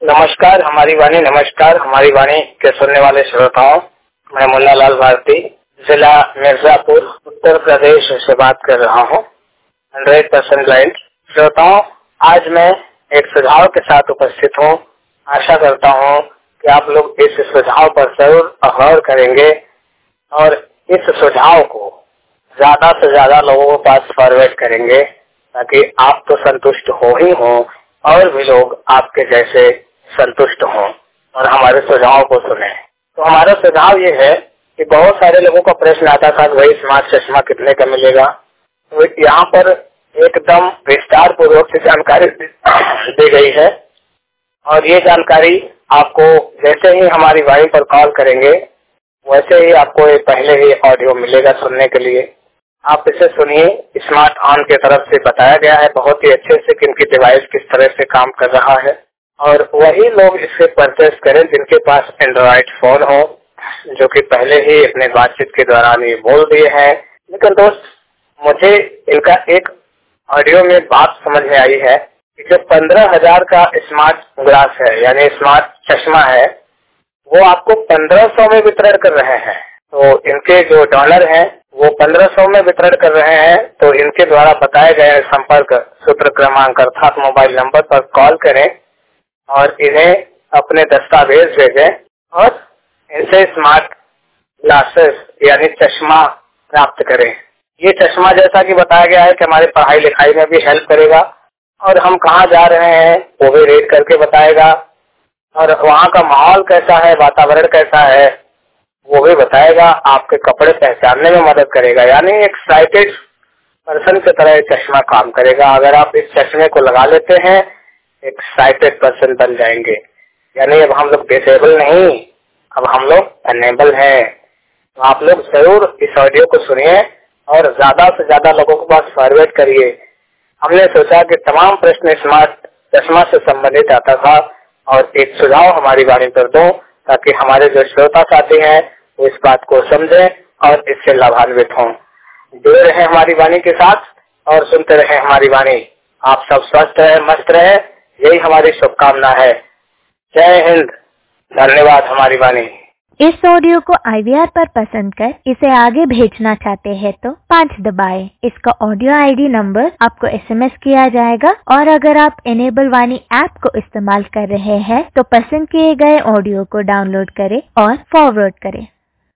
नमस्कार हमारी वाणी के सुनने वाले श्रोताओं, मैं मुन्ना लाल भारती जिला मिर्जापुर उत्तर प्रदेश से बात कर रहा हूँ। 100% ब्लाइंड श्रोताओं, आज मैं एक सुझाव के साथ उपस्थित हूँ। आशा करता हूँ कि आप लोग इस सुझाव पर जरूर गौर करेंगे और इस सुझाव को ज्यादा से ज्यादा लोगों के पास फॉरवर्ड करेंगे, ताकि आप तो संतुष्ट हो ही हो और भी लोग आपके जैसे संतुष्ट हों और हमारे सुझाव को सुने। तो हमारा सुझाव ये है कि बहुत सारे लोगों का प्रश्न आता था कि भाई स्मार्ट चश्मा कितने का मिलेगा। तो यहाँ पर एकदम विस्तार पूर्वक से जानकारी दी गई है और ये जानकारी आपको जैसे ही हमारी वाणी पर कॉल करेंगे वैसे ही आपको पहले ही ऑडियो मिलेगा सुनने के लिए। आप इसे सुनिए। स्मार्ट ऑन की तरफ से बताया गया है बहुत ही अच्छे से कि इनकी डिवाइस किस तरह से काम कर रहा है और वही लोग इसे परचेस करें जिनके पास एंड्रॉइड फोन हो, जो कि पहले ही अपने बातचीत के दौरान ये बोल दिए हैं। लेकिन दोस्त, मुझे इनका एक ऑडियो में बात समझ में आई है कि जो 15,000 का स्मार्ट ग्लास है यानी स्मार्ट चश्मा है, वो आपको 1500 में वितरण कर रहे हैं। तो इनके जो डॉलर हैं वो 1500 में वितरण कर रहे हैं। तो इनके द्वारा बताए गए संपर्क सूत्र क्रमांक अर्थात मोबाइल नंबर पर कॉल करें और इन्हें अपने दस्तावेज भेजें और इनसे स्मार्ट ग्लासेस यानी चश्मा प्राप्त करें। ये चश्मा जैसा कि बताया गया है कि हमारी पढ़ाई लिखाई में भी हेल्प करेगा और हम कहाँ जा रहे हैं वो भी रेट करके बताएगा और वहाँ का माहौल कैसा है, वातावरण कैसा है वो भी बताएगा। आपके कपड़े पहचानने में मदद करेगा, यानी एक साइटेड पर्सन की तरह चश्मा काम करेगा। अगर आप इस चश्मे को लगा लेते हैं एक साइटेड पर्सन बन जाएंगे, यानी अब हम लोग डिसेबल नहीं, अब हम लोग अनेबल हैं। तो आप लोग जरूर इस ऑडियो को सुनिए और ज्यादा से ज्यादा लोगों के पास फॉरवर्ड करिए। हमने सोचा कि तमाम प्रश्न स्मार्ट चश्मा से संबंधित आता था और एक सुझाव हमारी वाणी पर दो, ताकि हमारे जो श्रोता साथी हैं वो इस बात को समझें और इससे लाभान्वित हों। जुड़े रहे हमारी वाणी के साथ और सुनते रहे हमारी वाणी। आप सब स्वस्थ रहे, मस्त रहे, यही हमारी शुभकामना है। जय हिंद, धन्यवाद हमारी वाणी। इस ऑडियो को IVR पर पसंद कर इसे आगे भेजना चाहते हैं तो 5 दबाएं। इसका ऑडियो ID नंबर आपको SMS किया जाएगा और अगर आप इनेबल वाणी ऐप को इस्तेमाल कर रहे हैं तो पसंद किए गए ऑडियो को डाउनलोड करें और फॉरवर्ड करें।